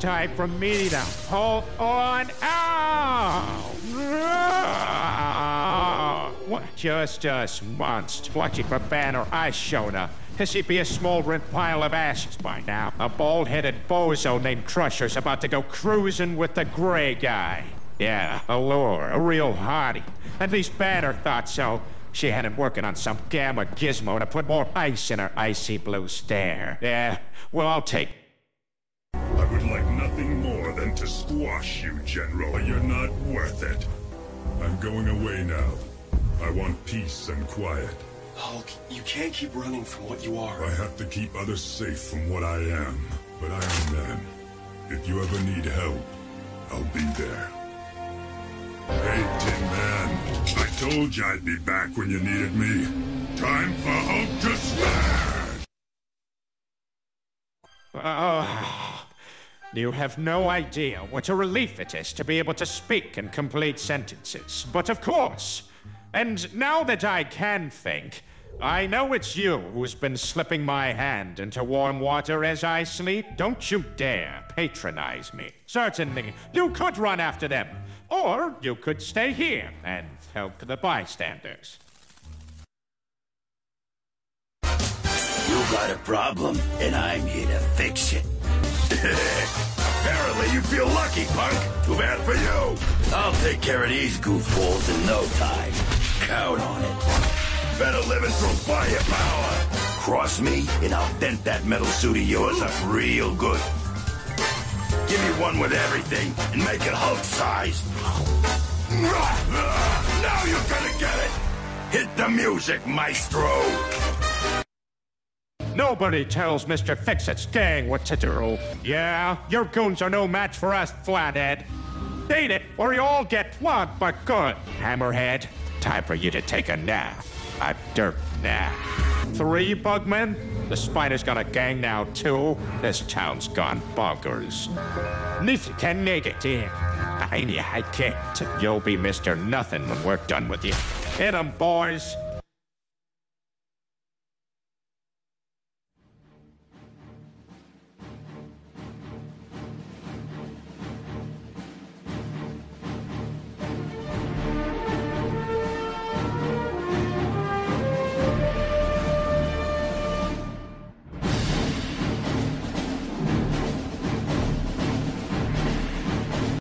time for me to hold on out. What? Just us months watching for Banner Ishona. He'd be a smoldering pile of ashes by now. A bald-headed bozo named Crusher's about to go cruising with the gray guy. Yeah, Allure, a real hottie. At least Banner thought so. She had him working on some gamma gizmo to put more ice in her icy blue stare. Yeah, well, I'll take... I would like nothing more than to squash you, General, but you're not worth it. I'm going away now. I want peace and quiet. Hulk, you can't keep running from what you are. I have to keep others safe from what I am, but Iron Man, if you ever need help, I'll be there. Hey, Tin Man, I told you I'd be back when you needed me. Time for Hulk to smash! You have no idea what a relief it is to be able to speak and complete sentences. But of course, and now that I can think, I know it's you who's been slipping my hand into warm water as I sleep. Don't you dare patronize me. Certainly, you could run after them. Or you could stay here and help the bystanders. You got a problem, and I'm here to fix it. Apparently you feel lucky, punk. Too bad for you. I'll take care of these goofballs in no time. Count on it. Better living through firepower. Cross me, and I'll dent that metal suit of yours up real good. Give me one with everything, and make it Hulk-sized. Now you're gonna get it! Hit the music, maestro! Nobody tells Mr. Fix-It's gang what to do. Yeah, your goons are no match for us, Flathead. Date it, or you all get flogged but good. Hammerhead, time for you to take a nap. A dirt nap. 3 Bugmen? The Spider's got a gang now, too. This town's gone bonkers. This can make it in. I can't. You'll be Mr. Nothing when we're done with you. Hit 'em, boys.